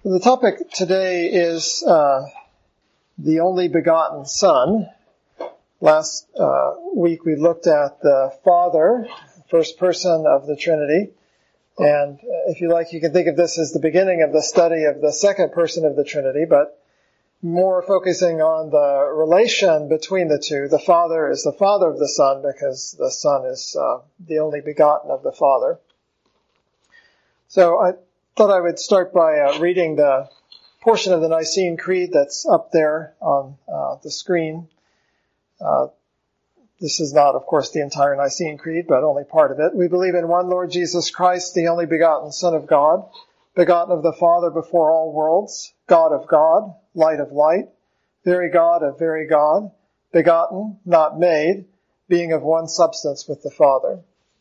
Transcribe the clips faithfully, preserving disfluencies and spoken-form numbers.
The topic today is uh, the only begotten Son. Last uh, week we looked at the Father, first person of the Trinity. And if you like, you can think of this as the beginning of the study of the second person of the Trinity, but more focusing on the relation between the two. The Father is the Father of the Son because the Son is uh, the only begotten of the Father. So I thought I would start by uh, reading the portion of the Nicene Creed that's up there on uh, the screen. Uh, this is not, of course, the entire Nicene Creed, but only part of it. We believe in one Lord Jesus Christ, the only begotten Son of God, begotten of the Father before all worlds, God of God, light of light, very God of very God, begotten, not made, being of one substance with the Father.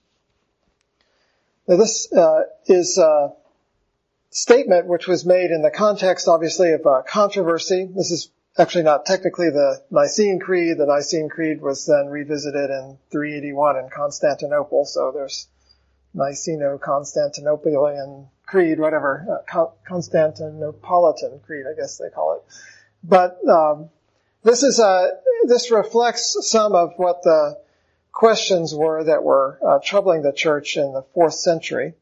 Now this uh, is a statement which was made in the context, obviously, of uh, controversy. This is actually not technically the Nicene Creed. The Nicene Creed was then revisited in three eighty-one in Constantinople, so there's Niceno-Constantinopolitan Creed, whatever, uh, Constantinopolitan Creed, I guess they call it. But um, this is uh, this reflects some of what the questions were that were uh, troubling the church in the fourth century.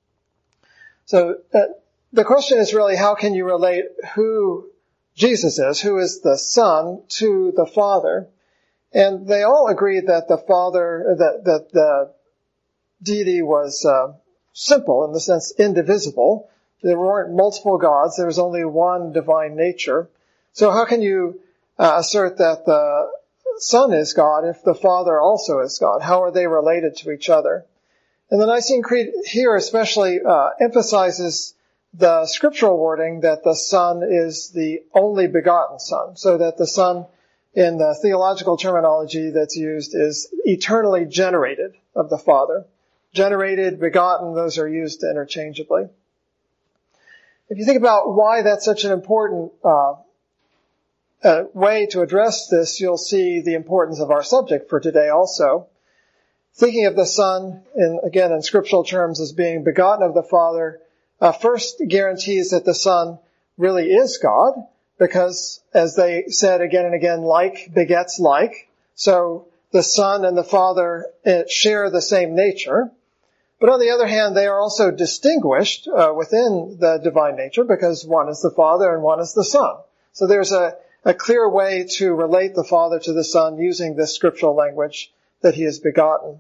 So uh, the question is really, how can you relate who Jesus is, who is the Son, to the Father? And they all agreed that the Father, that, that the deity was uh, simple, in the sense indivisible. There weren't multiple gods. There was only one divine nature. So how can you uh, assert that the Son is God if the Father also is God? How are they related to each other? And the Nicene Creed here especially uh, emphasizes the scriptural wording that the Son is the only begotten Son, so that the Son, in the theological terminology that's used, is eternally generated of the Father. Generated, begotten, those are used interchangeably. If you think about why that's such an important uh, uh, way to address this, you'll see the importance of our subject for today also. Thinking of the Son, in, again, in scriptural terms, as being begotten of the Father, uh, first guarantees that the Son really is God, because, as they said again and again, like begets like. So the Son and the Father uh, share the same nature. But on the other hand, they are also distinguished uh, within the divine nature, because one is the Father and one is the Son. So there's a, a clear way to relate the Father to the Son using this scriptural language, that he is begotten.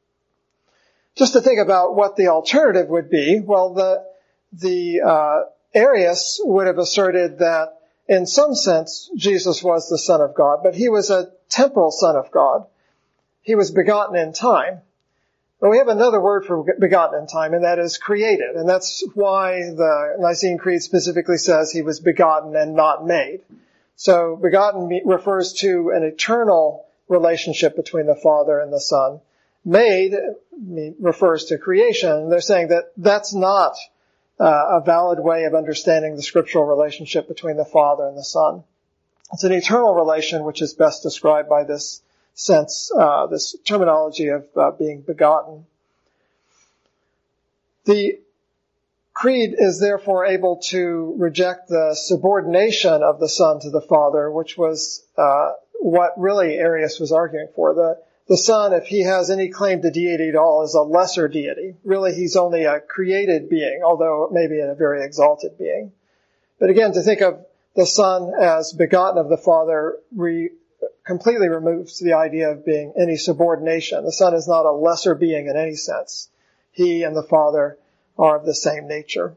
Just to think about what the alternative would be, well, the the uh, Arius would have asserted that in some sense Jesus was the Son of God, but he was a temporal Son of God. He was begotten in time. But we have another word for begotten in time, and that is created. And that's why the Nicene Creed specifically says he was begotten and not made. So begotten refers to an eternal relationship between the Father and the Son. Made refers to creation. They're saying that that's not uh, a valid way of understanding the scriptural relationship between the Father and the Son. It's an eternal relation which is best described by this sense, uh, this terminology of uh, being begotten. The Creed is therefore able to reject the subordination of the Son to the Father, which was uh, what really Arius was arguing for. The, the Son, if he has any claim to deity at all, is a lesser deity. Really, he's only a created being, although maybe a very exalted being. But again, to think of the Son as begotten of the Father re, completely removes the idea of being any subordination. The Son is not a lesser being in any sense. He and the Father are of the same nature.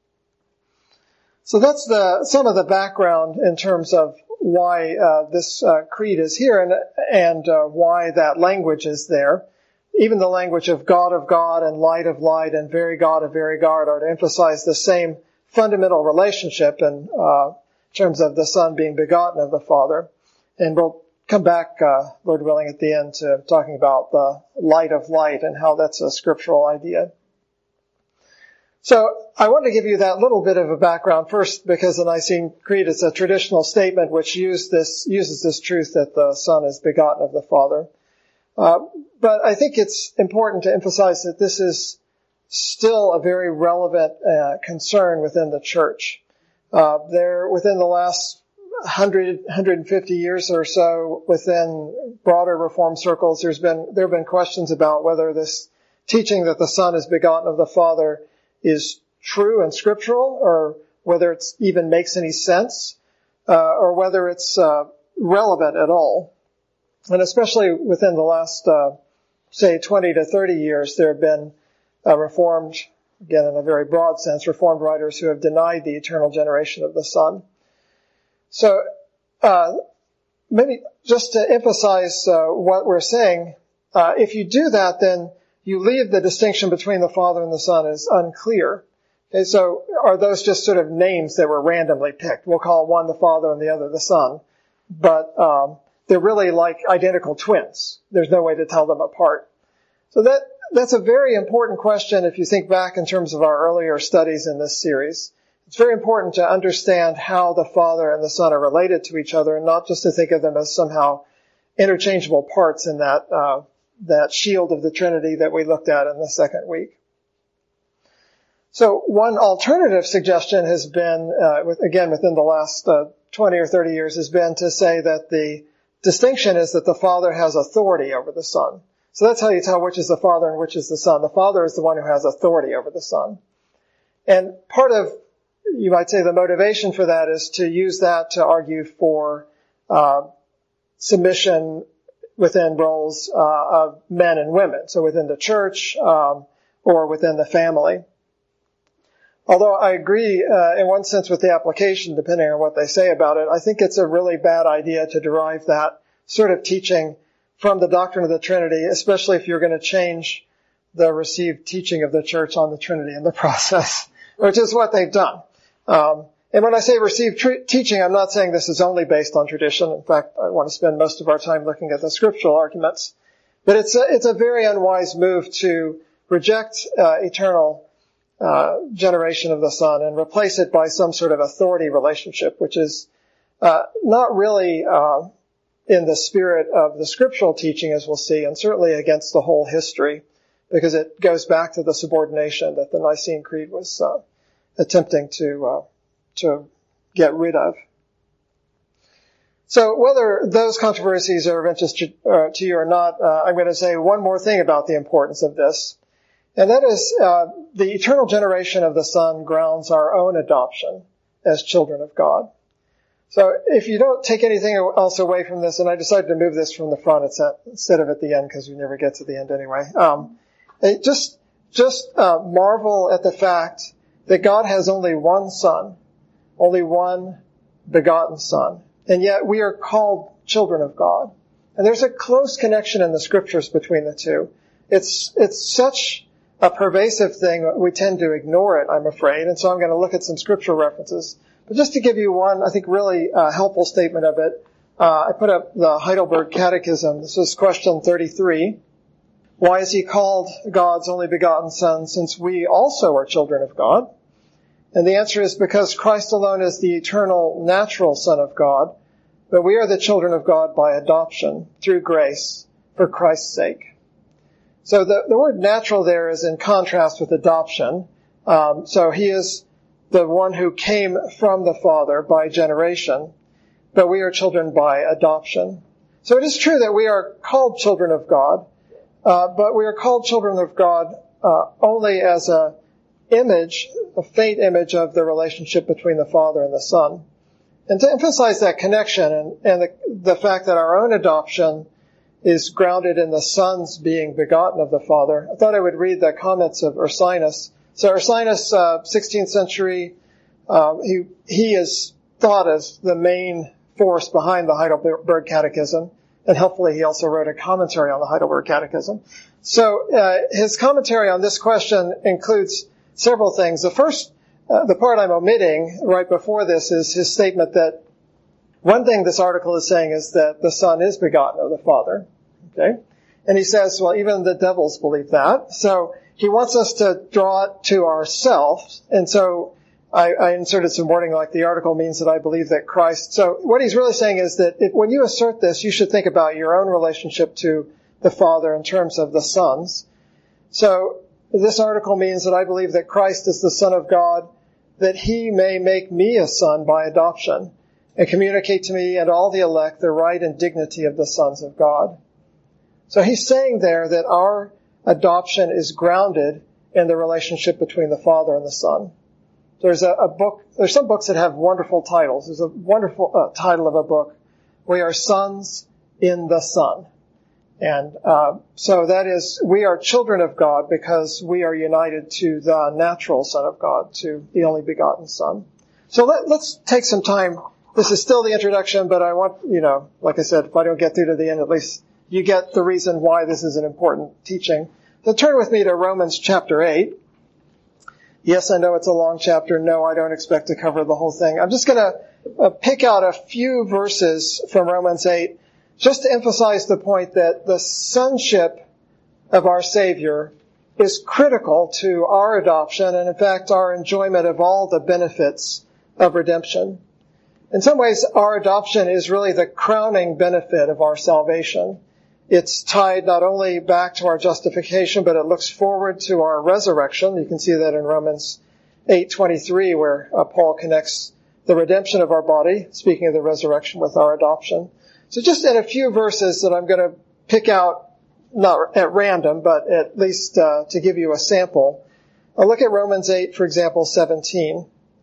So that's the some of the background in terms of why uh, this uh, creed is here, and and uh, why that language is there. Even the language of God of God and light of light and very God of very God are to emphasize the same fundamental relationship in uh, terms of the Son being begotten of the Father. And we'll come back, uh, Lord willing, at the end to talking about the light of light and how that's a scriptural idea. So I want to give you that little bit of a background first, because the Nicene Creed is a traditional statement which use this, uses this truth that the Son is begotten of the Father. Uh, but I think it's important to emphasize that this is still a very relevant uh, concern within the church. Uh, there, within the last one hundred, one hundred fifty years or so, within broader Reformed circles, there's been, there have been questions about whether this teaching that the Son is begotten of the Father is true and scriptural, or whether it even makes any sense, uh, or whether it's, uh, relevant at all. And especially within the last, uh, say twenty to thirty years, there have been, uh, Reformed, again in a very broad sense, Reformed writers who have denied the eternal generation of the Son. So, uh, maybe just to emphasize, uh, what we're saying, uh, if you do that, then you leave the distinction between the Father and the Son as unclear. Okay, so are those just sort of names that were randomly picked? We'll call one the Father and the other the Son. But, um, they're really like identical twins. There's no way to tell them apart. So that, that's a very important question if you think back in terms of our earlier studies in this series. It's very important to understand how the Father and the Son are related to each other, and not just to think of them as somehow interchangeable parts in that, uh, that shield of the Trinity that we looked at in the second week. So one alternative suggestion has been, uh, with, again within the last uh, twenty or thirty years, has been to say that the distinction is that the Father has authority over the Son. So that's how you tell which is the Father and which is the Son. The Father is the one who has authority over the Son. And part of, you might say, the motivation for that is to use that to argue for uh, submission within roles uh, of men and women, so within the church um, or within the family. Although I agree uh, in one sense with the application, depending on what they say about it, I think it's a really bad idea to derive that sort of teaching from the doctrine of the Trinity, especially if you're going to change the received teaching of the church on the Trinity in the process, which is what they've done. Um, and when I say received tr- teaching, I'm not saying this is only based on tradition. In fact, I want to spend most of our time looking at the scriptural arguments. But it's a, it's a very unwise move to reject uh, eternal Uh, generation of the Son and replace it by some sort of authority relationship, which is uh, not really uh, in the spirit of the scriptural teaching, as we'll see, and certainly against the whole history, because it goes back to the subordination that the Nicene Creed was uh, attempting to uh, to get rid of. So whether those controversies are of interest to, uh, to you or not, uh, I'm going to say one more thing about the importance of this. And that is, uh, the eternal generation of the Son grounds our own adoption as children of God. So if you don't take anything else away from this, and I decided to move this from the front instead of at the end because we never get to the end anyway, um, just, just, uh, marvel at the fact that God has only one Son, only one begotten Son, and yet we are called children of God. And there's a close connection in the scriptures between the two. It's, it's such a pervasive thing, we tend to ignore it, I'm afraid, and so I'm going to look at some scriptural references. But just to give you one, I think, really uh, helpful statement of it, uh, I put up the Heidelberg Catechism. This is question thirty-three. Why is he called God's only begotten Son, since we also are children of God? And the answer is because Christ alone is the eternal, natural Son of God, but we are the children of God by adoption, through grace, for Christ's sake. So the, the word natural there is in contrast with adoption. Um, so he is the one who came from the Father by generation, but we are children by adoption. So it is true that we are called children of God, uh, but we are called children of God uh, only as a image, a faint image of the relationship between the Father and the Son. And to emphasize that connection and, and the, the fact that our own adoption is grounded in the Son's being begotten of the Father, I thought I would read the comments of Ursinus. So Ursinus, uh, sixteenth century, uh, he, he is thought as the main force behind the Heidelberg Catechism, and helpfully he also wrote a commentary on the Heidelberg Catechism. So uh, his commentary on this question includes several things. The first, uh, the part I'm omitting right before this is his statement that one thing this article is saying is that the Son is begotten of the Father. Okay? And he says, well, even the devils believe that. So he wants us to draw it to ourselves. And so I, I inserted some wording like the article means that I believe that Christ. So what he's really saying is that if, when you assert this, you should think about your own relationship to the Father in terms of the sons. So this article means that I believe that Christ is the Son of God that he may make me a son by adoption and communicate to me and all the elect the right and dignity of the sons of God. So he's saying there that our adoption is grounded in the relationship between the Father and the Son. There's a, a book, there's some books that have wonderful titles. There's a wonderful uh, title of a book, We Are Sons in the Son. And uh, so that is, we are children of God because we are united to the natural Son of God, to the only begotten Son. So let, let's take some time. This is still the introduction, but I want, you know, like I said, if I don't get through to the end, at least you get the reason why this is an important teaching. So turn with me to Romans chapter eight. Yes, I know it's a long chapter. No, I don't expect to cover the whole thing. I'm just going to uh, pick out a few verses from Romans eight just to emphasize the point that the sonship of our Savior is critical to our adoption and, in fact, our enjoyment of all the benefits of redemption. In some ways, our adoption is really the crowning benefit of our salvation. It's tied not only back to our justification, but it looks forward to our resurrection. You can see that in Romans eight twenty-three, where uh, Paul connects the redemption of our body, speaking of the resurrection, with our adoption. So just in a few verses that I'm going to pick out, not at random, but at least uh, to give you a sample. I'll look at Romans eight, for example, seventeen.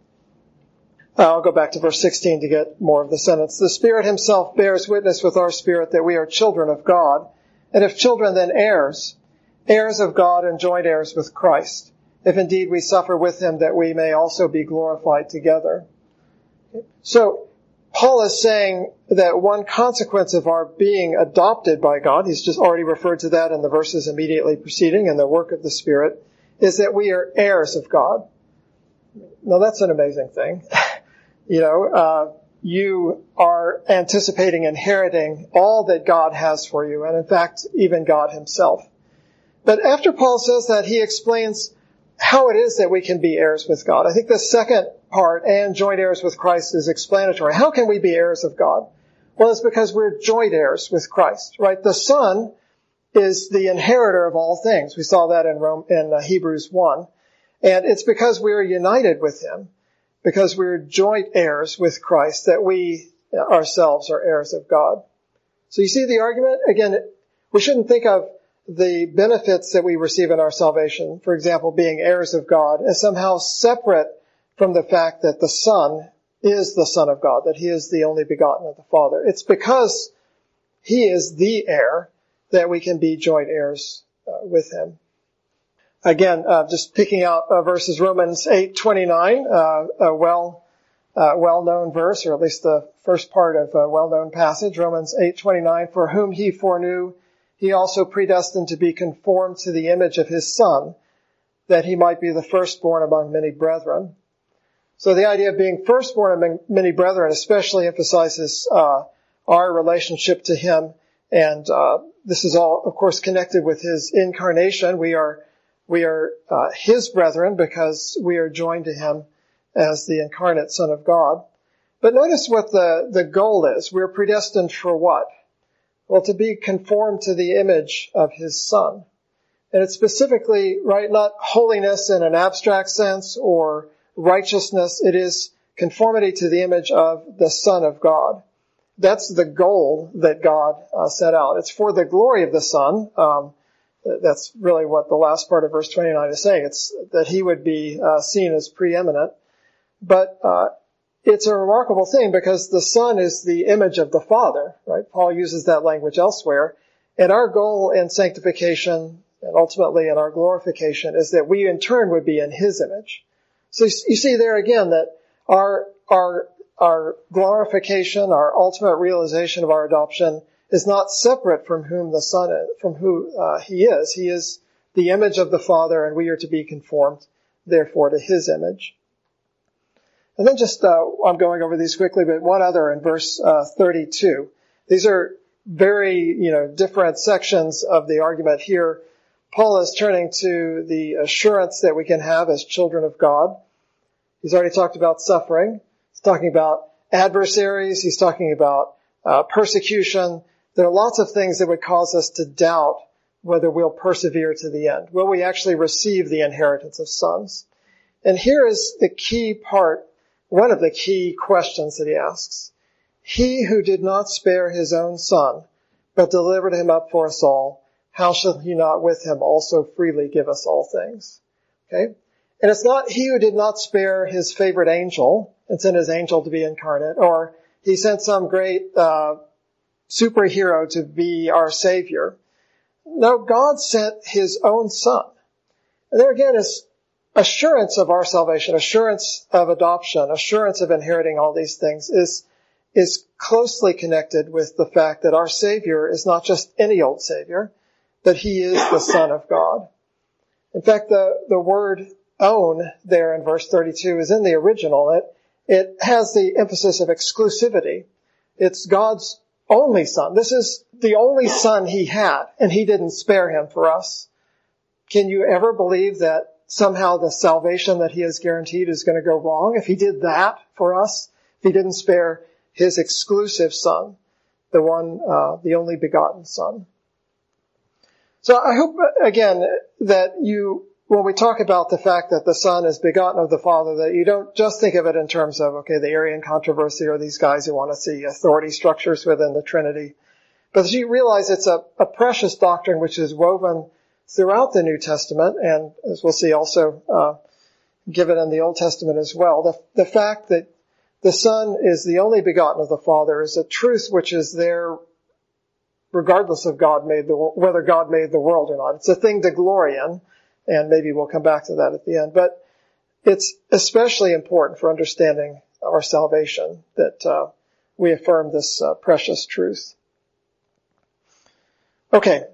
I'll go back to verse sixteen to get more of the sentence. The Spirit himself bears witness with our spirit that we are children of God, and if children, then heirs, heirs of God and joint heirs with Christ, if indeed we suffer with him, that we may also be glorified together. So Paul is saying that one consequence of our being adopted by God, he's just already referred to that in the verses immediately preceding in the work of the Spirit, is that we are heirs of God. Now that's an amazing thing. You know, uh, you are anticipating inheriting all that God has for you, and in fact, even God himself. But after Paul says that, he explains how it is that we can be heirs with God. I think the second part, and joint heirs with Christ, is explanatory. How can we be heirs of God? Well, it's because we're joint heirs with Christ, right? The Son is the inheritor of all things. We saw that in Rome, in uh, Hebrews one. And it's because we're united with him, because we're joint heirs with Christ, that we ourselves are heirs of God. So you see the argument? Again, we shouldn't think of the benefits that we receive in our salvation, for example, being heirs of God, as somehow separate from the fact that the Son is the Son of God, that he is the only begotten of the Father. It's because he is the heir that we can be joint heirs uh, with him. Again, uh, just picking out uh, verses, Romans eight twenty-nine, uh, a well, uh, well-known verse, or at least the first part of a well-known passage, Romans eight twenty-nine, for whom he foreknew, he also predestined to be conformed to the image of his Son, that he might be the firstborn among many brethren. So the idea of being firstborn among many brethren especially emphasizes uh, our relationship to him, and uh, this is all, of course, connected with his incarnation. We are We are uh, his brethren because we are joined to him as the incarnate Son of God. But notice what the, the goal is. We're predestined for what? Well, to be conformed to the image of his Son. And it's specifically, right, not holiness in an abstract sense or righteousness. It is conformity to the image of the Son of God. That's the goal that God uh, set out. It's for the glory of the Son. Um, That's really what the last part of verse twenty-nine is saying. It's that he would be uh, seen as preeminent. But uh, it's a remarkable thing because the Son is the image of the Father, right? Paul uses that language elsewhere. And our goal in sanctification and ultimately in our glorification is that we in turn would be in his image. So you see there again that our our our glorification, our ultimate realization of our adoption is not separate from whom the Son is, from who uh, he is. He is the image of the Father, and we are to be conformed, therefore, to his image. And then just, uh, I'm going over these quickly, but one other in verse uh, thirty-two. These are very, you know, different sections of the argument here. Paul is turning to the assurance that we can have as children of God. He's already talked about suffering. He's talking about adversaries. He's talking about uh, persecution. There are lots of things that would cause us to doubt whether we'll persevere to the end. Will we actually receive the inheritance of sons? And here is the key part, one of the key questions that he asks. He who did not spare his own son, but delivered him up for us all, how shall he not with him also freely give us all things? Okay? And it's not he who did not spare his favorite angel and sent his angel to be incarnate, or he sent some great uh, superhero to be our savior. No, God sent his own son. And there again is assurance of our salvation, assurance of adoption, assurance of inheriting all these things is, is closely connected with the fact that our Savior is not just any old Savior, but he is the Son of God. In fact, the, the word own there in verse thirty-two is in the original. It, it has the emphasis of exclusivity. It's God's only Son. This is the only Son he had, and he didn't spare him for us. Can you ever believe that somehow the salvation that he has guaranteed is going to go wrong if he did that for us? If he didn't spare his exclusive Son, the one, uh, the only begotten Son. So I hope, again, that you, when we talk about the fact that the Son is begotten of the Father, that you don't just think of it in terms of, okay, the Arian controversy or these guys who want to see authority structures within the Trinity, but that you realize it's a, a precious doctrine which is woven throughout the New Testament, and as we'll see also uh, given in the Old Testament as well. The, the fact that the Son is the only begotten of the Father is a truth which is there regardless of God made the whether God made the world or not. It's a thing to glory in, and maybe we'll come back to that at the end. But it's especially important for understanding our salvation that uh, we affirm this uh, precious truth. Okay.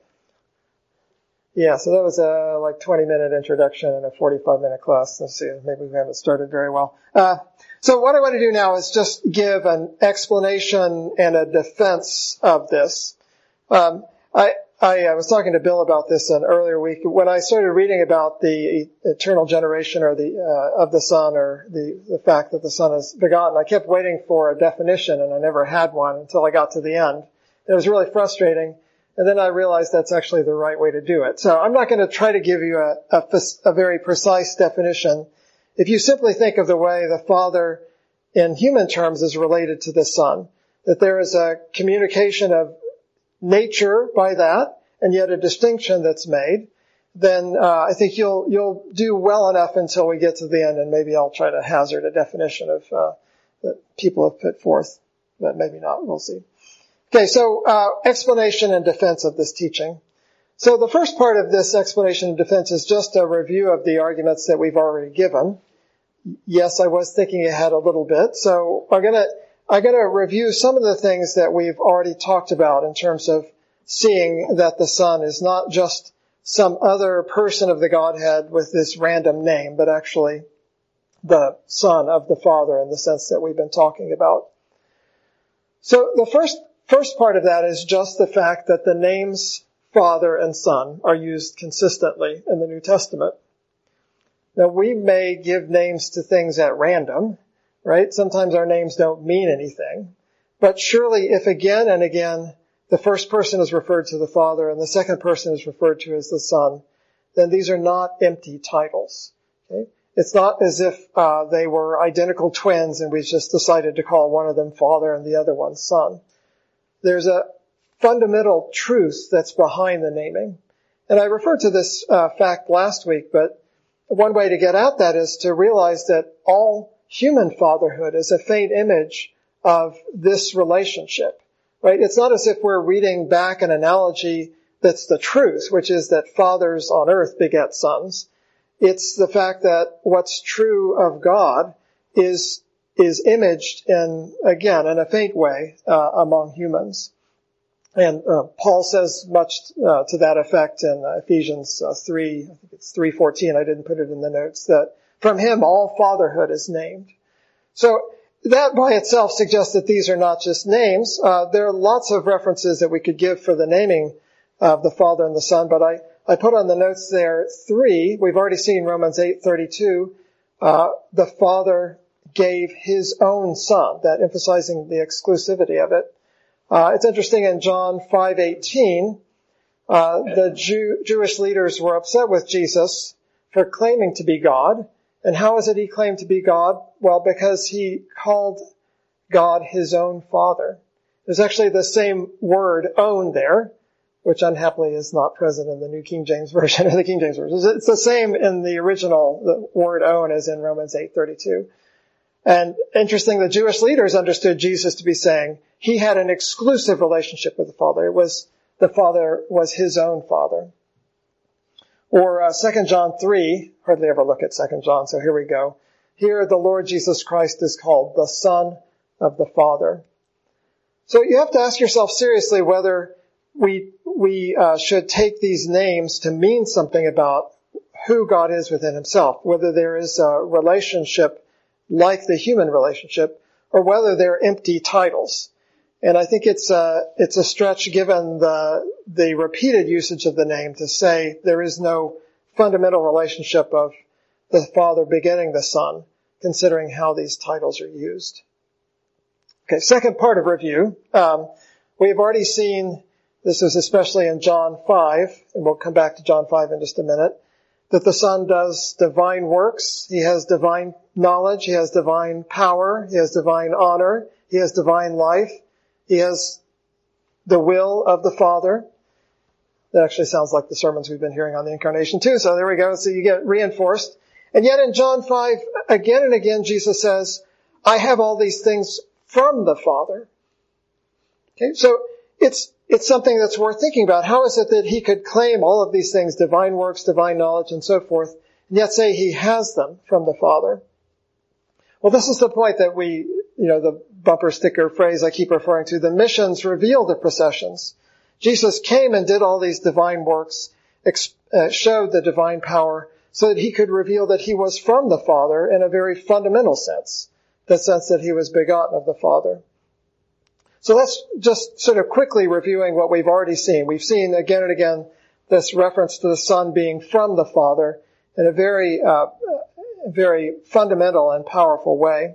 Yeah, so that was a like twenty minute introduction and a forty-five minute class. Let's see, maybe we haven't started very well. Uh, so what I want to do now is just give an explanation and a defense of this. Um, I, I, I was talking to Bill about this an earlier week. When I started reading about the eternal generation or the, uh, of the Son, or the, the fact that the Son is begotten, I kept waiting for a definition and I never had one until I got to the end. It was really frustrating. And then I realized that's actually the right way to do it. So I'm not going to try to give you a, a, a very precise definition. If you simply think of the way the Father in human terms is related to the Son, that there is a communication of nature by that, and yet a distinction that's made, then uh, I think you'll you'll do well enough until we get to the end, and maybe I'll try to hazard a definition of uh, that people have put forth, but maybe not. We'll see. Okay, so uh, explanation and defense of this teaching. So the first part of this explanation and defense is just a review of the arguments that we've already given. Yes, I was thinking ahead a little bit, so I'm gonna I'm gonna review some of the things that we've already talked about in terms of seeing that the Son is not just some other person of the Godhead with this random name, but actually the Son of the Father in the sense that we've been talking about. So the first First part of that is just the fact that the names Father and Son are used consistently in the New Testament. Now, we may give names to things at random, right? Sometimes our names don't mean anything. But surely if again and again the first person is referred to the Father and the second person is referred to as the Son, then these are not empty titles. Okay? It's not as if uh, they were identical twins and we just decided to call one of them Father and the other one Son. There's a fundamental truth that's behind the naming. And I referred to this uh, fact last week, but one way to get at that is to realize that all human fatherhood is a faint image of this relationship, right? It's not as if we're reading back an analogy that's the truth, which is that fathers on earth beget sons. It's the fact that what's true of God is is imaged in, again, in a faint way uh, among humans. And uh, Paul says much uh, to that effect in uh, Ephesians uh, three, I think it's three fourteen, I didn't put it in the notes, that from him all fatherhood is named. So that by itself suggests that these are not just names. Uh, there are lots of references that we could give for the naming of the Father and the Son, but I, I put on the notes there three. We've already seen Romans eight thirty-two. Uh, the Father gave his own Son, that emphasizing the exclusivity of it. Uh, it's interesting in John five eighteen, uh, the Jew, Jewish leaders were upset with Jesus for claiming to be God, And how is it he claimed to be God? Well, because he called God his own Father. There's actually the same word, own, there, which unhappily is not present in the New King James Version or the King James Version. It's the same in the original, the word own, as in Romans eight thirty-two. And interesting, the Jewish leaders understood Jesus to be saying he had an exclusive relationship with the Father. It was, the Father was his own Father. Or uh, Second John three, hardly ever look at Second John, so here we go. Here the Lord Jesus Christ is called the Son of the Father. So you have to ask yourself seriously whether we we uh, should take these names to mean something about who God is within himself, whether there is a relationship like the human relationship, or whether they're empty titles. And I think it's a, it's a stretch given the, the repeated usage of the name to say there is no fundamental relationship of the Father begetting the Son, considering how these titles are used. Okay, second part of review. Um, we have already seen, this is especially in John five, and we'll come back to John five in just a minute, that the Son does divine works. He has divine knowledge. He has divine power. He has divine honor. He has divine life. He has the will of the Father. That actually sounds like the sermons we've been hearing on the Incarnation too. So there we go. So you get reinforced. And yet in John five, again and again, Jesus says, I have all these things from the Father. Okay, so it's it's something that's worth thinking about. How is it that he could claim all of these things, divine works, divine knowledge, and so forth, and yet say he has them from the Father? Well, this is the point that we, you know, the bumper sticker phrase I keep referring to, the missions reveal the processions. Jesus came and did all these divine works, ex- uh, showed the divine power, so that he could reveal that he was from the Father in a very fundamental sense, the sense that he was begotten of the Father. So let's just sort of quickly reviewing what we've already seen. We've seen again and again this reference to the Son being from the Father in a very, uh, very fundamental and powerful way.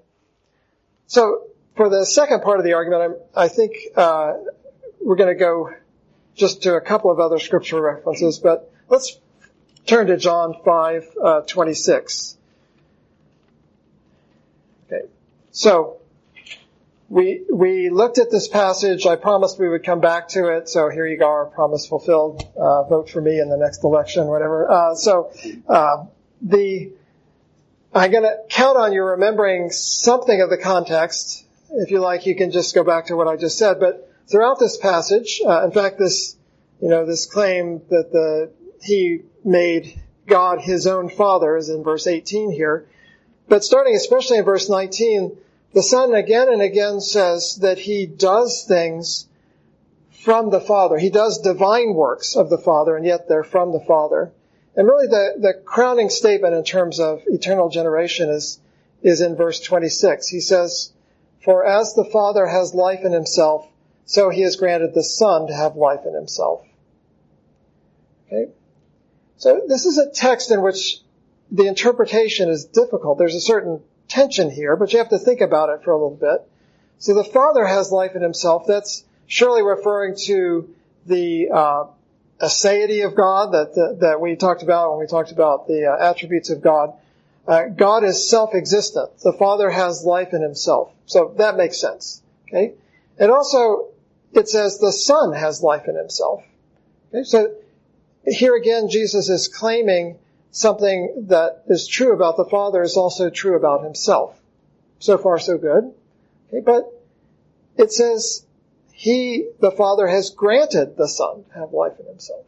So for the second part of the argument, I'm, I think uh, we're going to go just to a couple of other scripture references, but let's turn to John five twenty-six. Okay, so we we looked at this passage. I promised we would come back to it, so here you go, our promise fulfilled. Uh, vote for me in the next election, whatever. Uh, so uh, the I'm going to count on you remembering something of the context. If you like, you can just go back to what I just said. But throughout this passage, uh, in fact, this, you know, this claim that the he made God his own Father is in verse eighteen here. But starting especially in verse nineteen, the Son again and again says that he does things from the Father. He does divine works of the Father, and yet they're from the Father. And really the, the crowning statement in terms of eternal generation is, is in verse twenty-six. He says, for as the Father has life in himself, so he has granted the Son to have life in himself. Okay? So this is a text in which the interpretation is difficult. There's a certain tension here, but you have to think about it for a little bit. So the Father has life in himself. That's surely referring to the uh, aseity of God that, that that we talked about when we talked about the uh, attributes of God. Uh, God is self-existent. The Father has life in himself. So that makes sense. Okay? And also, it says the Son has life in himself. Okay? So here again, Jesus is claiming something that is true about the Father is also true about himself. So far, so good. Okay? But it says he, the Father, has granted the Son to have life in himself.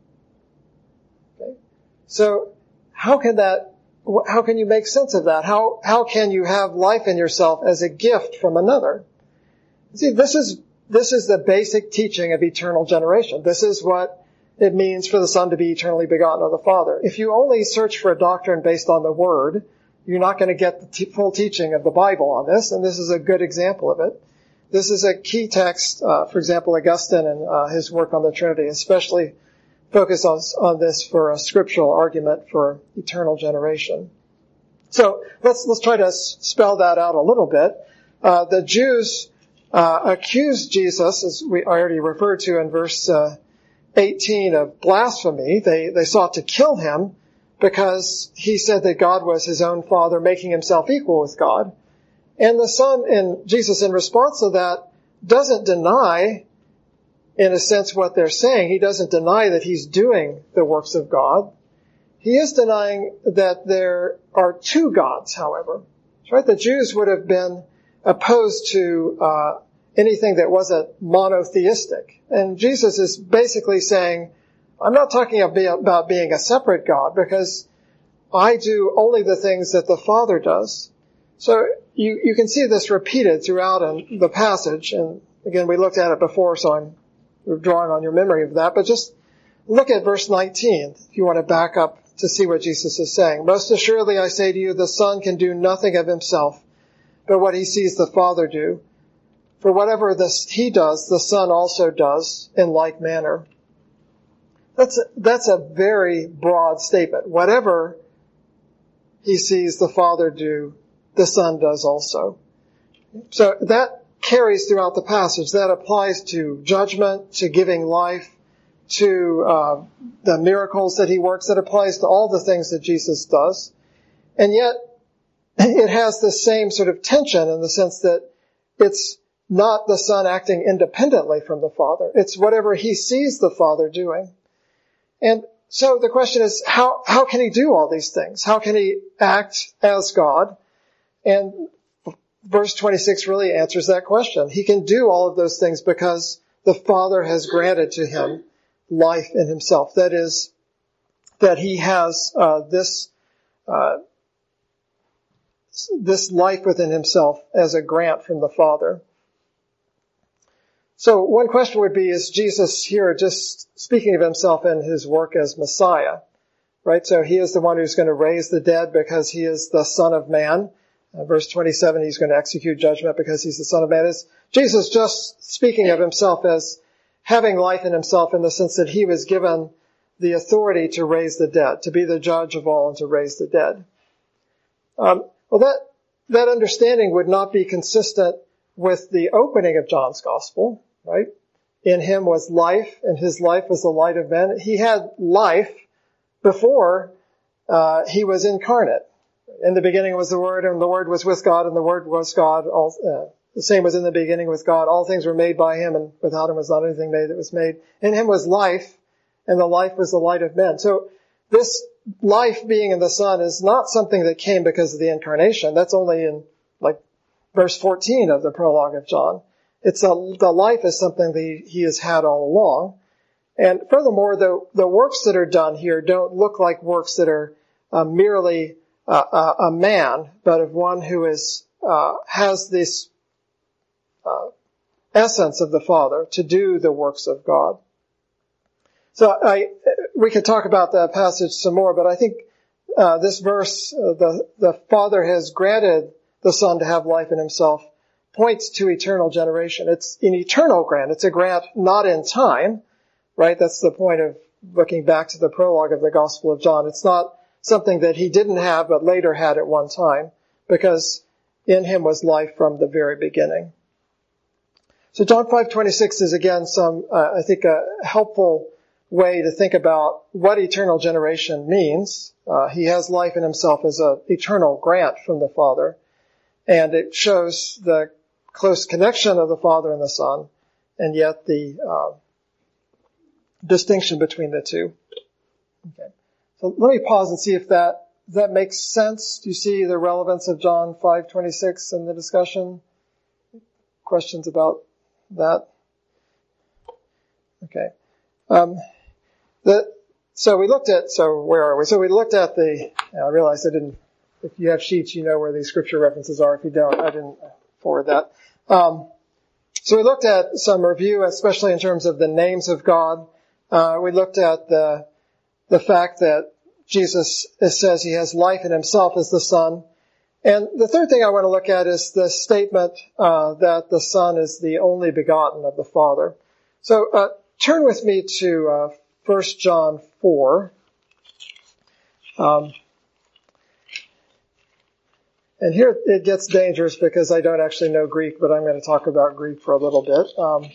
Okay? So how can that How can you make sense of that? How how can you have life in yourself as a gift from another? See, this is this is the basic teaching of eternal generation. This is what it means for the Son to be eternally begotten of the Father. If you only search for a doctrine based on the Word, you're not going to get the t- full teaching of the Bible on this, and this is a good example of it. This is a key text. Uh, for example, Augustine and uh, his work on the Trinity especially focus on, on this for a scriptural argument for eternal generation. So let's let's try to s- spell that out a little bit. Uh, the Jews uh, accused Jesus, as we already referred to in verse uh, eighteen, of blasphemy. They they sought to kill him because he said that God was his own Father, making himself equal with God. And the Son, and Jesus in response to that, doesn't deny, in a sense, what they're saying. He doesn't deny that he's doing the works of God. He is denying that there are two gods, however. Right? The Jews would have been opposed to uh, anything that wasn't monotheistic. And Jesus is basically saying, I'm not talking about being a separate God, because I do only the things that the Father does. So you, you can see this repeated throughout in the passage. And again, we looked at it before, so I'm drawing on your memory of that. But just look at verse nineteen, if you want to back up to see what Jesus is saying. Most assuredly, I say to you, the Son can do nothing of himself, but what he sees the Father do. For whatever this he does, the Son also does in like manner. That's a, that's a very broad statement. Whatever he sees the Father do, the Son does also. So that carries throughout the passage. That applies to judgment, to giving life, to uh, the miracles that he works. That applies to all the things that Jesus does. And yet, it has the same sort of tension in the sense that it's not the Son acting independently from the Father. It's whatever he sees the Father doing. And so the question is, how, how can he do all these things? How can he act as God? And verse twenty-six really answers that question. He can do all of those things because the Father has granted to him life in himself. That is, that he has uh, this uh, this life within himself as a grant from the Father. So one question would be, is Jesus here just speaking of himself and his work as Messiah? Right? So he is the one who's going to raise the dead because he is the Son of Man. Uh, verse twenty-seven, he's going to execute judgment because he's the Son of Man. Is Jesus just speaking of himself as having life in himself in the sense that he was given the authority to raise the dead, to be the judge of all and to raise the dead? Um, well, that, that understanding would not be consistent with the opening of John's Gospel, right? In him was life, and his life was the light of men. He had life before uh, he was incarnate. In the beginning was the Word, and the Word was with God, and the Word was God. All, uh, the same was in the beginning with God. All things were made by him, and without him was not anything made that was made. In him was life, and the life was the light of men. So this life being in the Son is not something that came because of the incarnation. That's only in like verse fourteen of the prologue of John. It's a, the life is something that he has had all along. And furthermore, the, the works that are done here don't look like works that are uh, merely uh, a, a man, but of one who is uh, has this uh, essence of the Father to do the works of God. So I, we could talk about that passage some more, but I think uh, this verse, uh, the, the Father has granted the Son to have life in himself, points to eternal generation. It's an eternal grant. It's a grant not in time, right? That's the point of looking back to the prologue of the Gospel of John. It's not something that he didn't have but later had at one time, because in him was life from the very beginning. So John five twenty-six is again some, uh, I think, a helpful way to think about what eternal generation means. Uh, he has life in himself as an eternal grant from the Father, and it shows the close connection of the Father and the Son, and yet the uh, distinction between the two. Okay. So let me pause and see if that that makes sense. Do you see the relevance of John five twenty-six in the discussion? Questions about that? Okay. Um, the, so we looked at, so where are we? So we looked at the, I realized I didn't, if you have sheets, you know where these scripture references are. If you don't, I didn't forward that. Um, so we looked at some review, especially in terms of the names of God. Uh, we looked at the, the fact that Jesus says he has life in himself as the Son. And the third thing I want to look at is the statement uh, that the Son is the only begotten of the Father. So uh, turn with me to uh, First John four. Um, and here it gets dangerous because I don't actually know Greek, but I'm going to talk about Greek for a little bit. Um,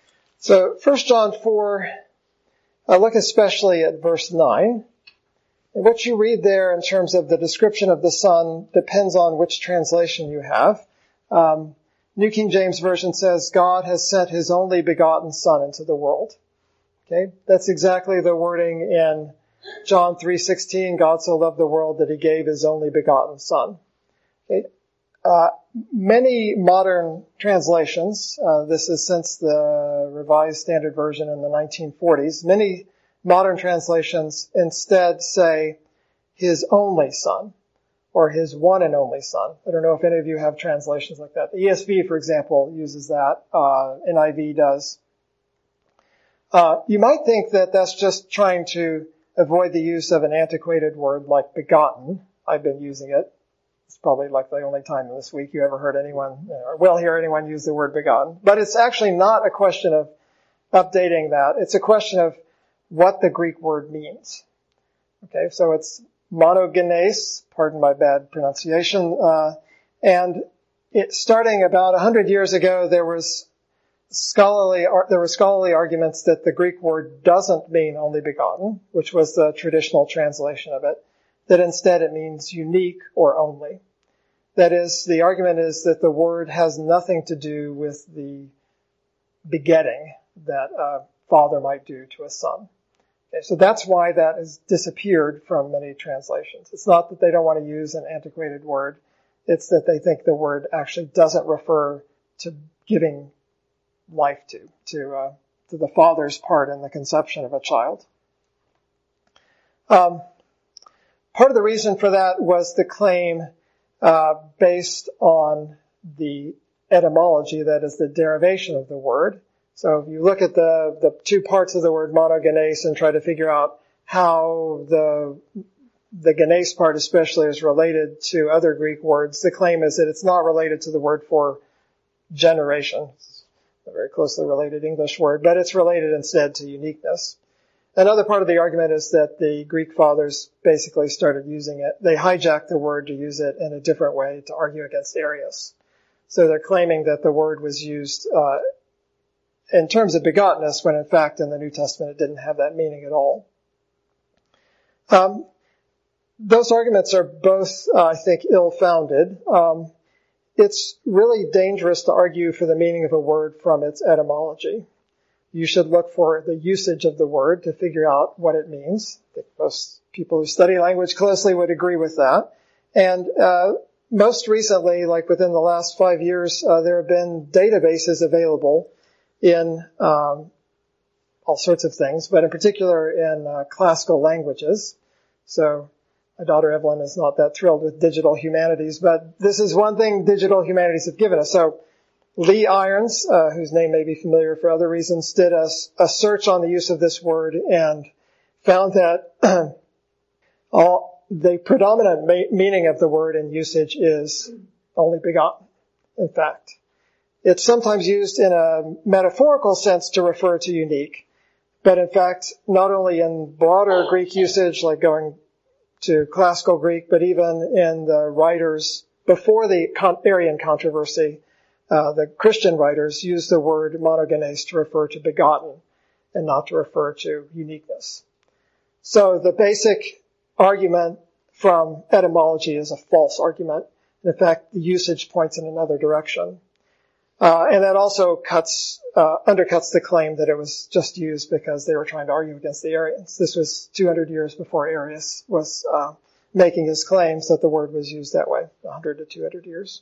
so First John four, uh, look especially at verse nine. And what you read there in terms of the description of the Son depends on which translation you have. Um, New King James Version says, God has sent his only begotten Son into the world. Okay, that's exactly the wording in John three sixteen, God so loved the world that he gave his only begotten Son. Okay. Uh, many modern translations, uh, this is since the Revised Standard Version in the nineteen forties, many modern translations instead say his only Son, or his one and only Son. I don't know if any of you have translations like that. The E S V, for example, uses that. Uh, N I V does. Uh, you might think that that's just trying to avoid the use of an antiquated word like begotten. I've been using it. It's probably like the only time this week you ever heard anyone, or will hear anyone use the word begotten. But it's actually not a question of updating that. It's a question of what the Greek word means. Okay, so it's monogenes, pardon my bad pronunciation, uh, and it, starting about a hundred years ago, there was scholarly, there were scholarly arguments that the Greek word doesn't mean only begotten, which was the traditional translation of it, that instead it means unique or only. That is, the argument is that the word has nothing to do with the begetting that a father might do to a son. Okay, so that's why that has disappeared from many translations. It's not that they don't want to use an antiquated word. It's that they think the word actually doesn't refer to giving life to, to, uh, to the father's part in the conception of a child. Um, part of the reason for that was the claim, uh, based on the etymology, that is the derivation of the word. So if you look at the, the two parts of the word monogenes and try to figure out how the, the genes part especially is related to other Greek words, the claim is that it's not related to the word for generation. It's a very closely related English word, but it's related instead to uniqueness. Another part of the argument is that the Greek fathers basically started using it. They hijacked the word to use it in a different way to argue against Arius. So they're claiming that the word was used, uh, in terms of begottenness, when in fact in the New Testament it didn't have that meaning at all. Um, those arguments are both, uh, I think, ill-founded. Um, it's really dangerous to argue for the meaning of a word from its etymology. You should look for the usage of the word to figure out what it means. I think most people who study language closely would agree with that. And uh, most recently, like within the last five years, uh, there have been databases available in um, all sorts of things, but in particular in uh, classical languages. So my daughter Evelyn is not that thrilled with digital humanities, but this is one thing digital humanities have given us. So Lee Irons, uh, whose name may be familiar for other reasons, did a, a search on the use of this word and found that all the predominant ma- meaning of the word in usage is only begotten, in fact. It's sometimes used in a metaphorical sense to refer to unique, but in fact, not only in broader Greek usage, like going to classical Greek, but even in the writers before the Arian controversy, uh, the Christian writers used the word monogenes to refer to begotten and not to refer to uniqueness. So the basic argument from etymology is a false argument. In fact, the usage points in another direction. Uh, and that also cuts, uh, undercuts the claim that it was just used because they were trying to argue against the Arians. This was two hundred years before Arius was, uh, making his claims that the word was used that way, one hundred to two hundred years.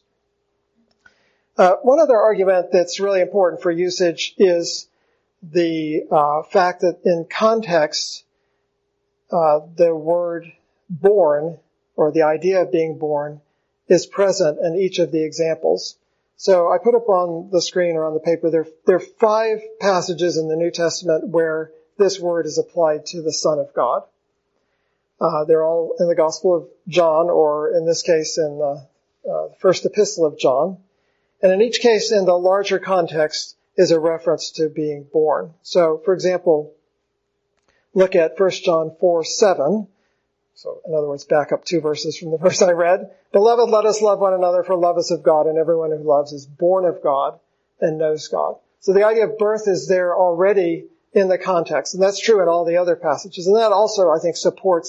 Uh, one other argument that's really important for usage is the, uh, fact that in context, uh, the word born, or the idea of being born, is present in each of the examples. So I put up on the screen or on the paper, there, there are five passages in the New Testament where this word is applied to the Son of God. Uh, they're all in the Gospel of John, or in this case in the uh, first epistle of John. And in each case, in the larger context, is a reference to being born. So, for example, look at First John four seven. So, in other words, back up two verses from the verse I read. Beloved, let us love one another, for love is of God, and everyone who loves is born of God and knows God. So the idea of birth is there already in the context, and that's true in all the other passages. And that also, I think, supports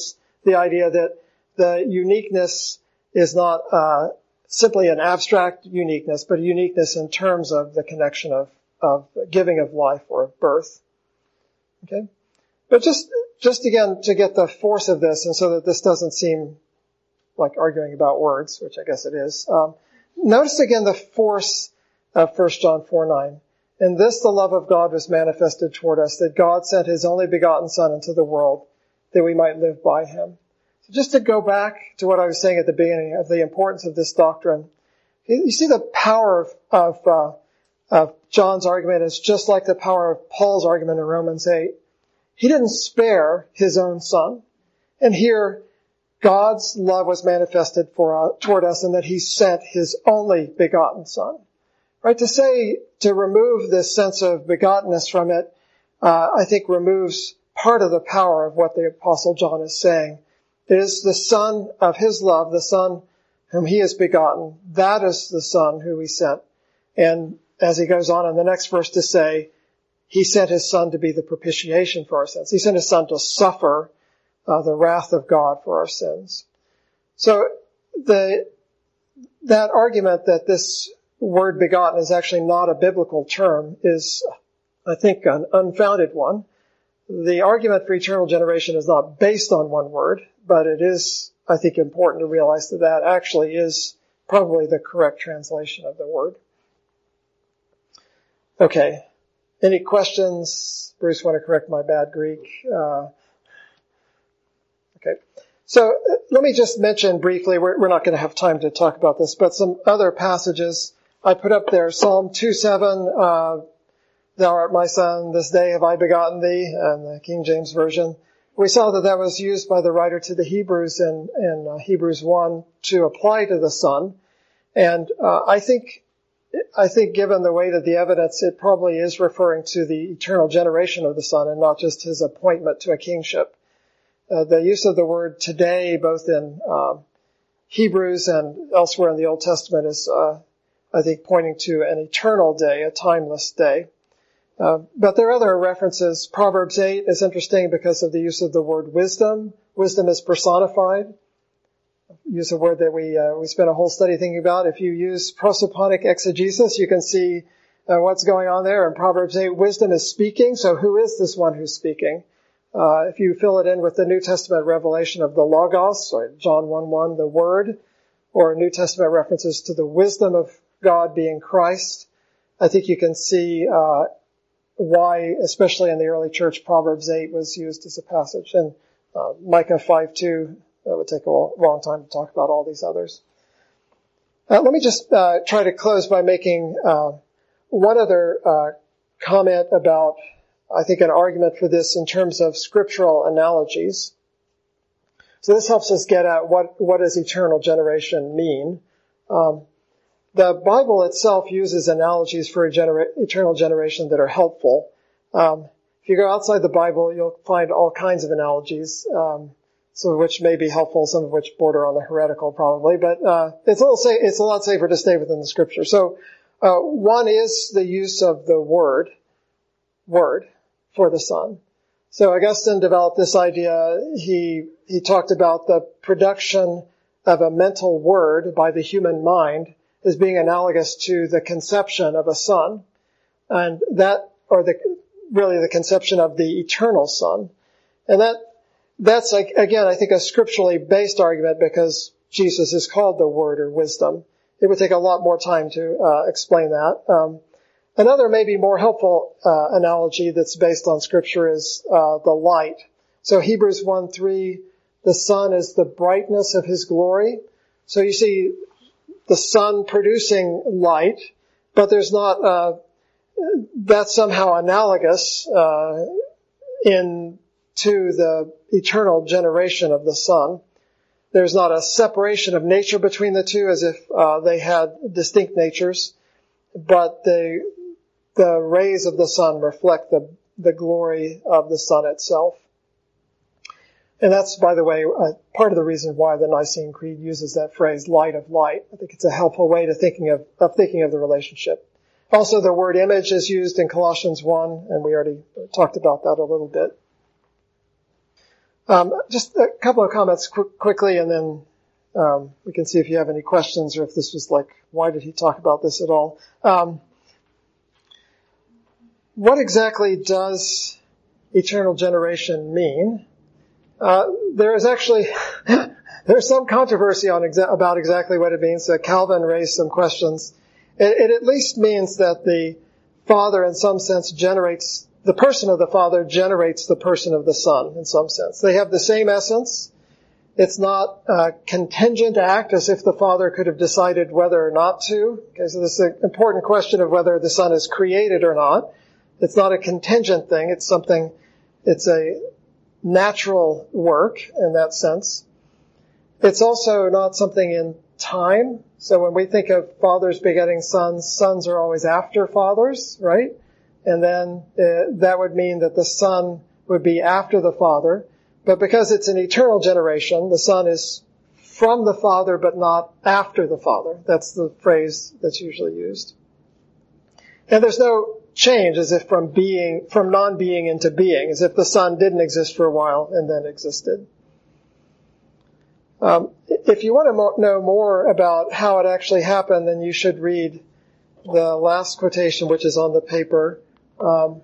the idea that the uniqueness is not uh, simply an abstract uniqueness, but a uniqueness in terms of the connection of, of giving of life or birth. Okay? But just, just again, to get the force of this, and so that this doesn't seem like arguing about words, which I guess it is, um, notice again the force of First John four nine. In this the love of God was manifested toward us, that God sent his only begotten Son into the world, that we might live by him. So just to go back to what I was saying at the beginning of the importance of this doctrine, you see the power of, of, uh, of John's argument is just like the power of Paul's argument in Romans eight. He didn't spare his own Son. And here, God's love was manifested for, uh, toward us in that he sent his only begotten Son. Right? To say, to remove this sense of begottenness from it, uh, I think removes part of the power of what the Apostle John is saying. It is the Son of his love, the Son whom he has begotten. That is the Son who he sent. And as he goes on in the next verse to say, he sent his Son to be the propitiation for our sins. He sent his Son to suffer uh, the wrath of God for our sins. So the that argument that this word begotten is actually not a biblical term is, I think, an unfounded one. The argument for eternal generation is not based on one word, but it is, I think, important to realize that that actually is probably the correct translation of the word. Okay. Any questions? Bruce, want to correct my bad Greek? Uh, okay. So uh, let me just mention briefly, we're, we're not going to have time to talk about this, but some other passages I put up there. Psalm two seven, uh, thou art my son, this day have I begotten thee, and the King James Version. We saw that that was used by the writer to the Hebrews in, in uh, Hebrews one to apply to the Son. And uh, I think I think given the weight of the evidence, it probably is referring to the eternal generation of the Son and not just his appointment to a kingship. Uh, the use of the word today, both in uh, Hebrews and elsewhere in the Old Testament, is, uh, I think, pointing to an eternal day, a timeless day. Uh, but there are other references. Proverbs eight is interesting because of the use of the word wisdom. Wisdom is personified. Use a word that we uh, we spent a whole study thinking about. If you use prosoponic exegesis, you can see uh, what's going on there. In Proverbs eight, wisdom is speaking. So who is this one who's speaking? Uh, if you fill it in with the New Testament revelation of the Logos, or John one one, the Word, or New Testament references to the wisdom of God being Christ, I think you can see uh, why, especially in the early church, Proverbs eight was used as a passage. And uh, Micah five two, that would take a long time to talk about all these others. Uh, let me just uh, try to close by making uh, one other uh, comment about, I think, an argument for this in terms of scriptural analogies. So this helps us get at what, what does eternal generation mean. Um, the Bible itself uses analogies for a genera- eternal generation that are helpful. Um, if you go outside the Bible, you'll find all kinds of analogies, um, some of which may be helpful, some of which border on the heretical probably, but uh, it's a little sa- it's a lot safer to stay within the Scripture. So uh, one is the use of the word, word, for the Son. So Augustine developed this idea. He he talked about the production of a mental word by the human mind as being analogous to the conception of a son, and that, or the really the conception of the eternal Son, and that that's like, again, I think a scripturally based argument because Jesus is called the Word or wisdom. It would take a lot more time to uh, explain that. Um, Another maybe more helpful uh, analogy that's based on Scripture is uh, the light. So Hebrews one three, the sun is the brightness of his glory. So you see the sun producing light, but there's not, uh, that's somehow analogous uh, in to the eternal generation of the Son. There's not a separation of nature between the two as if uh, they had distinct natures, but they the rays of the sun reflect the, the glory of the sun itself. And that's, by the way, uh, part of the reason why the Nicene Creed uses that phrase, light of light. I think it's a helpful way to thinking of, of thinking of the relationship. Also, the word image is used in Colossians one, and we already talked about that a little bit. Um, just a couple of comments qu- quickly, and then um, we can see if you have any questions or if this was like, why did he talk about this at all? Um, what exactly does eternal generation mean? Uh, there is actually there's some controversy on exa- about exactly what it means. Uh, Calvin raised some questions. It, it at least means that the Father, in some sense, generates the person of the Father generates the person of the Son, in some sense. They have the same essence. It's not a contingent act, as if the Father could have decided whether or not to. Okay, so this is an important question of whether the Son is created or not. It's not a contingent thing. It's something, it's a natural work in that sense. It's also not something in time. So when we think of fathers begetting sons, sons are always after fathers, right? And then uh, that would mean that the Son would be after the Father. But because it's an eternal generation, the Son is from the Father but not after the Father. That's the phrase that's usually used. And there's no change as if from being, from non-being into being, as if the Son didn't exist for a while and then existed. Um, if you want to mo- know more about how it actually happened, then you should read the last quotation, which is on the paper, um,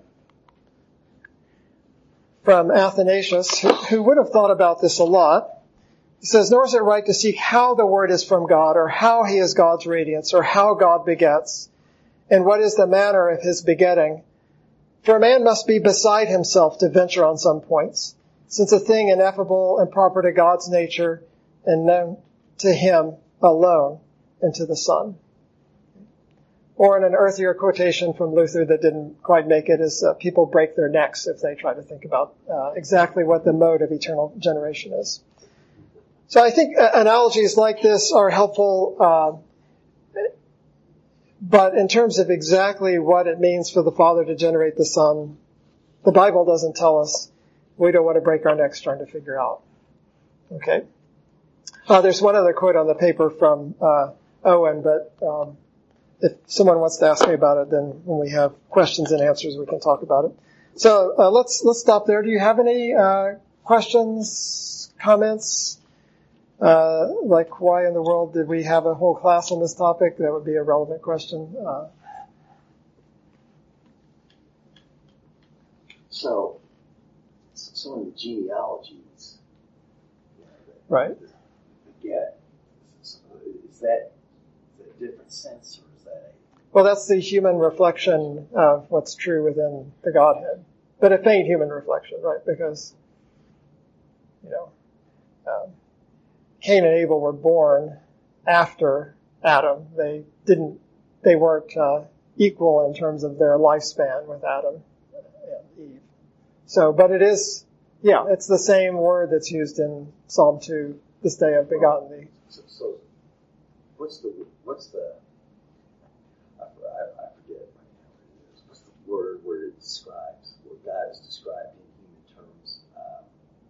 from Athanasius, who, who would have thought about this a lot. He says, "Nor is it right to seek how the Word is from God, or how he is God's radiance, or how God begets, and what is the manner of his begetting. For a man must be beside himself to venture on some points, since a thing ineffable and proper to God's nature and known to him alone and to the Son." Or in an earthier quotation from Luther that didn't quite make it is, uh, people break their necks if they try to think about uh, exactly what the mode of eternal generation is. So I think uh, analogies like this are helpful, uh, but in terms of exactly what it means for the Father to generate the Son, the Bible doesn't tell us. We don't want to break our necks trying to figure out. Okay. Uh, there's one other quote on the paper from uh, Owen, but um, if someone wants to ask me about it, then when we have questions and answers, we can talk about it. So uh, let's let's stop there. Do you have any uh, questions, comments? Uh, like, why in the world did we have a whole class on this topic? That would be a relevant question. Uh, so, some of the genealogies, you know, that, right? That get, is that a different sense, or is that a... Well, that's the human reflection of what's true within the Godhead. But a faint human reflection, right? Because, you know, um, Cain and Abel were born after Adam. They didn't, they weren't uh, equal in terms of their lifespan with Adam and Eve. So, but it is, yeah, it's the same word that's used in Psalm two, this day I've begotten thee. So, so what's the, what's the, I, I, I forget what it is, what's the word where it describes, where God is described in human terms? Um,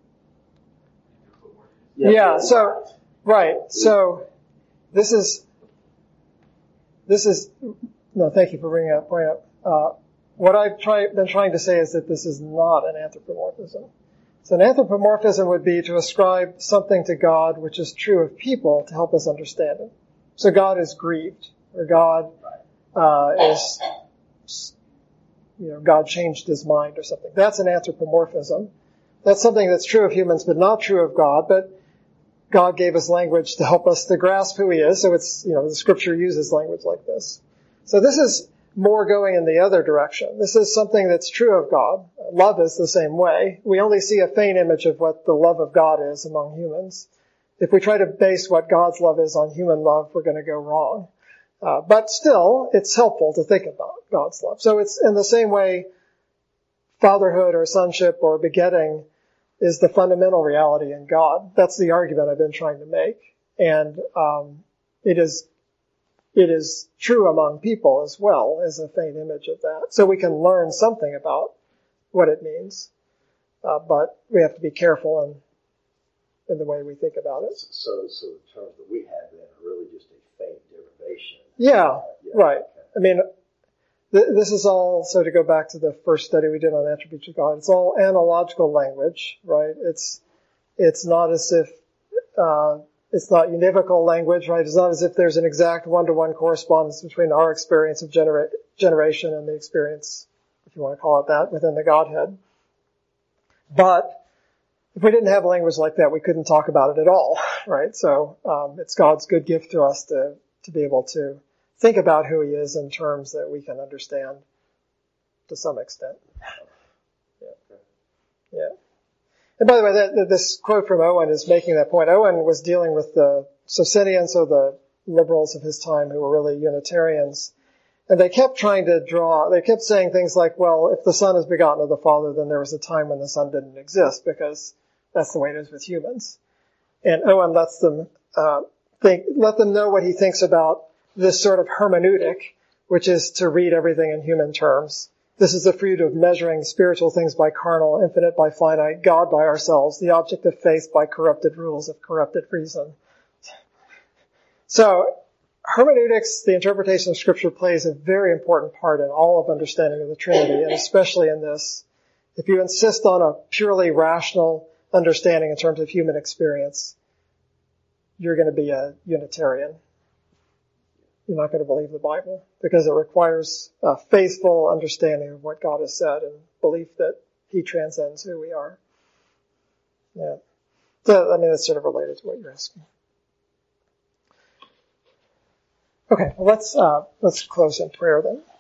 Yeah, yeah, so, right, so, this is, this is, no, thank you for bringing that point up. Uh, what I've try, been trying to say is that this is not an anthropomorphism. So an anthropomorphism would be to ascribe something to God which is true of people to help us understand it. So God is grieved, or God uh, is, you know, God changed his mind or something. That's an anthropomorphism. That's something that's true of humans but not true of God, but God gave us language to help us to grasp who he is. So it's, you know, the scripture uses language like this. So this is more going in the other direction. This is something that's true of God. Love is the same way. We only see a faint image of what the love of God is among humans. If we try to base what God's love is on human love, we're going to go wrong. Uh, but still, it's helpful to think about God's love. So it's in the same way fatherhood or sonship or begetting is the fundamental reality in God. That's the argument I've been trying to make. And um, it is it is true among people as well as a faint image of that. So we can learn something about what it means. Uh, but we have to be careful in, in the way we think about it. So, so the terms that we have then are really just a faint derivation. Yeah, uh, yeah right. Okay. I mean, th- this is all, so to go back to the first study we did on the attributes of God, it's all analogical language, right? It's It's not as if, uh, it's not univocal language, right? It's not as if there's an exact one-to-one correspondence between our experience of genera- generation and the experience, if you want to call it that, within the Godhead. But if we didn't have language like that, we couldn't talk about it at all, right? So um, it's God's good gift to us to, to be able to think about who he is in terms that we can understand to some extent. Yeah. Yeah. And by the way, that, this quote from Owen is making that point. Owen was dealing with the Socinians, or the liberals of his time, who were really Unitarians. And they kept trying to draw, they kept saying things like, well, if the Son is begotten of the Father, then there was a time when the Son didn't exist, because that's the way it is with humans. And Owen lets them uh, think, let them know what he thinks about this sort of hermeneutic, which is to read everything in human terms. This is the fruit of measuring spiritual things by carnal, infinite by finite, God by ourselves, the object of faith by corrupted rules of corrupted reason. So, hermeneutics, the interpretation of Scripture, plays a very important part in all of understanding of the Trinity, and especially in this. If you insist on a purely rational understanding in terms of human experience, you're going to be a Unitarian. You're not going to believe the Bible, because it requires a faithful understanding of what God has said and belief that he transcends who we are. Yeah. So, I mean, that's sort of related to what you're asking. Okay, well, let's, uh, let's close in prayer then.